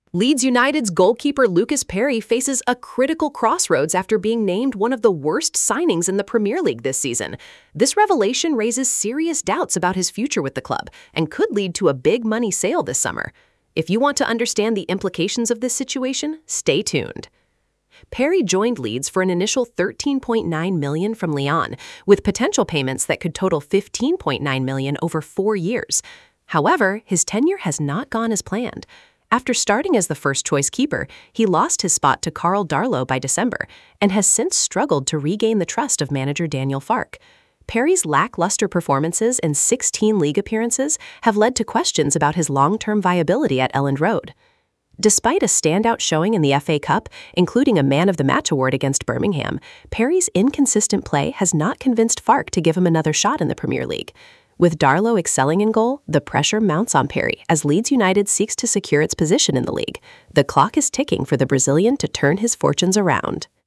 Leeds United's goalkeeper Lucas Perry faces a critical crossroads after being named one of the worst signings in the Premier League this season. This revelation raises serious doubts about his future with the club and could lead to a big money sale this summer. If you want to understand the implications of this situation, stay tuned. Perry joined Leeds for an initial $13.9 million from Lyon, with potential payments that could total $15.9 million over 4 years. However, his tenure has not gone as planned. After starting as the first-choice keeper, he lost his spot to Karl Darlow by December and has since struggled to regain the trust of manager Daniel Farke. Perry's lackluster performances in 16 league appearances have led to questions about his long-term viability at Elland Road. Despite a standout showing in the FA Cup, including a Man of the Match award against Birmingham, Perry's inconsistent play has not convinced Farke to give him another shot in the Premier League. With Darlow excelling in goal, the pressure mounts on Perry as Leeds United seeks to secure its position in the league. The clock is ticking for the Brazilian to turn his fortunes around.